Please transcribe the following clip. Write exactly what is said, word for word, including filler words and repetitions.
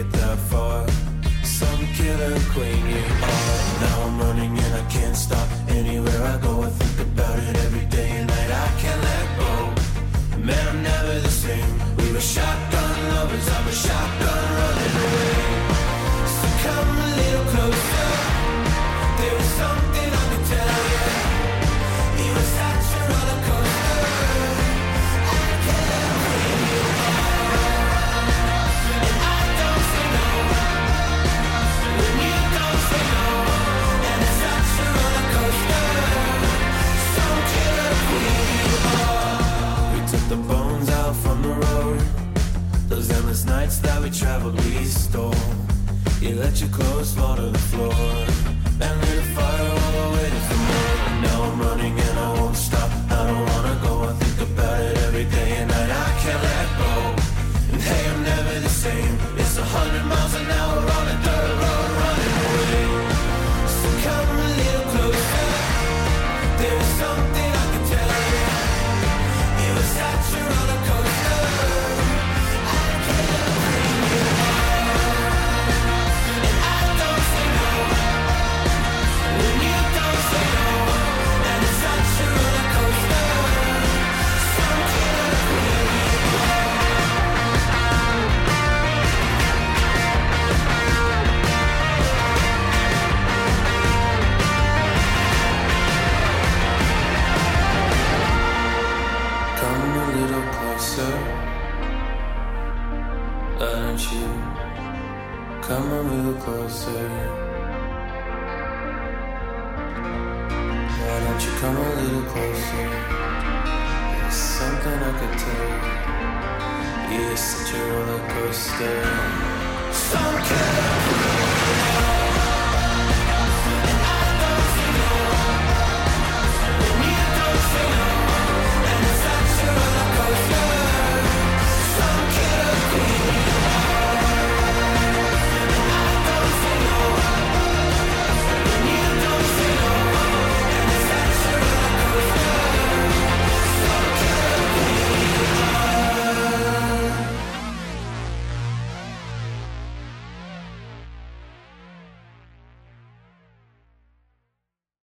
get that far. Some killer queen you are. Now I'm running and I can't stop. Anywhere I go I think about it every day and night. I can't let go. Man, I'm never the same. We were shotgun lovers, I was shotgun running away. So come a little closer. There was something I could tell you. It was such a roller coaster. I can't let queen you are. And I don't say no when you don't say no. And it's such a roller coaster. Some killer queen you are. We took the bones out from the road. Those endless nights that we traveled, we stole. You let your clothes fall to the floor and lit a fire while I waited for more. And now I'm running and I won't stop. I don't wanna go, I think about it every day and night. I can't let go. And hey, I'm never the same. It's a hundred miles an hour on a dirt road running away. So come a little closer. There was something I could tell you. It was such a roller coaster. I can't let queen you are. And I don't say no when you don't say no. And it's such a roller coaster. Some killer queen you are. Come a little closer, why don't you come a little closer? Why don't you come a little closer? There's something I could tell you. You're such a roller coaster. Some killer queen.